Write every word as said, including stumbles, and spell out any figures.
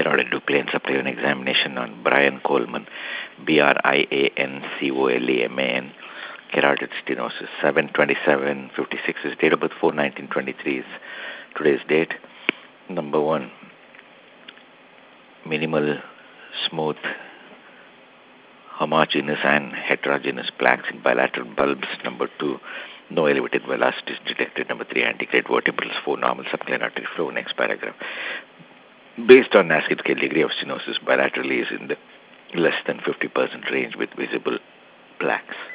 order to do plain subclavian examination on Brian Coleman, B R I A N C O L E M A N, carotid stenosis. seven twenty-seven fifty-six is date of birth. four nineteen twenty-three is today's date. Number one, minimal, smooth, homogeneous and heterogeneous plaques in bilateral bulbs. Number two, no elevated velocities detected. Number three, antegrade vertebrals. Four, normal subclavian artery flow. Next paragraph. Based on NASCAR scale, degree of stenosis bilaterally is in the less than fifty percent range with visible plaques.